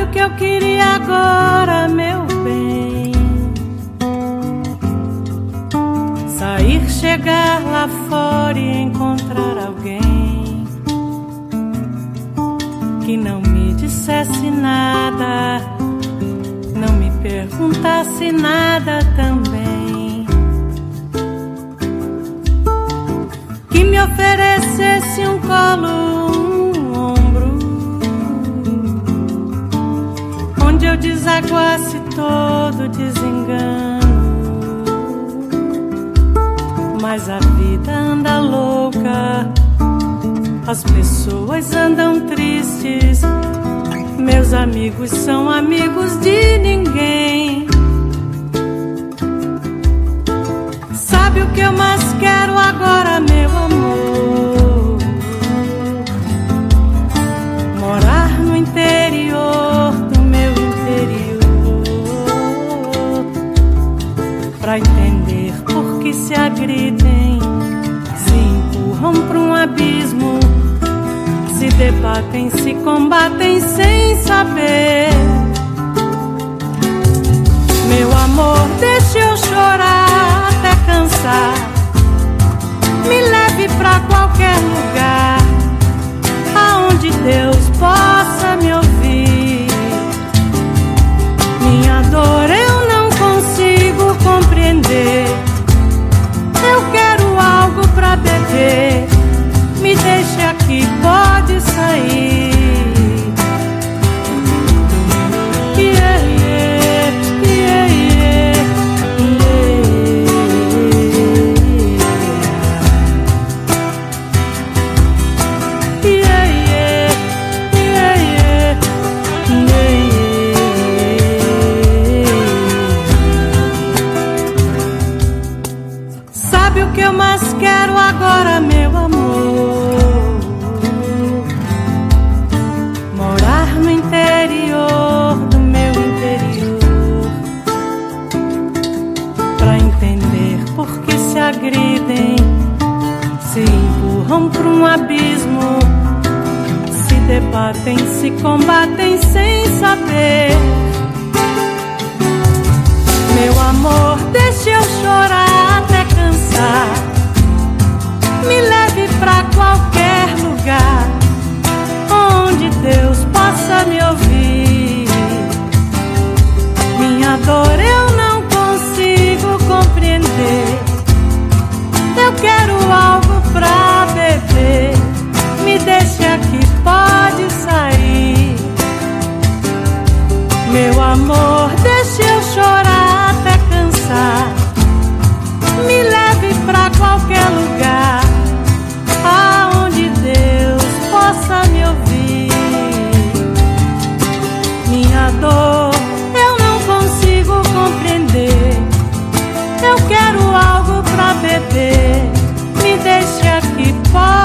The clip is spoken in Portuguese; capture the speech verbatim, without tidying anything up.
que eu queria agora, meu bem? Sair, chegar lá fora e encontrar alguém que não me dissesse nada, não me perguntasse nada também, que me oferecesse um colo, um ombro, onde eu desaguasse todo desengano. Mas a vida anda louca, as pessoas andam tristes, meus amigos são amigos de ninguém. Sabe o que eu mais quero agora, meu amor? Morar no interior do meu interior, pra entender por que se agridem, se empurram pra um abismo, se debatem, se combatem sem saber. Meu amor, deixe eu chorar até cansar, me leve pra qualquer lugar aonde Deus possa me ouvir. Minha dor eu não consigo compreender, eu quero algo pra beber, me deixe aqui, pode sair. Yeah, yeah, yeah, yeah, yeah, yeah, yeah, yeah, yeah. Sabe o que eu mais quero agora, meu amor? Morar no interior do meu interior, pra entender por que se agridem, se empurram pra um abismo, se debatem, se combatem sem saber. Meu amor, deixe eu chorar até cansar, me leve pra qualquer lugar onde Deus possa me ouvir. Minha dor eu não consigo compreender, eu quero algo pra beber, me deixe aqui, pode sair. Meu amor, deixe eu chorar até cansar, me leve pra qualquer lugar aonde Deus possa me ouvir. Minha dor eu não consigo compreender, eu quero algo pra beber, me deixe aqui, pode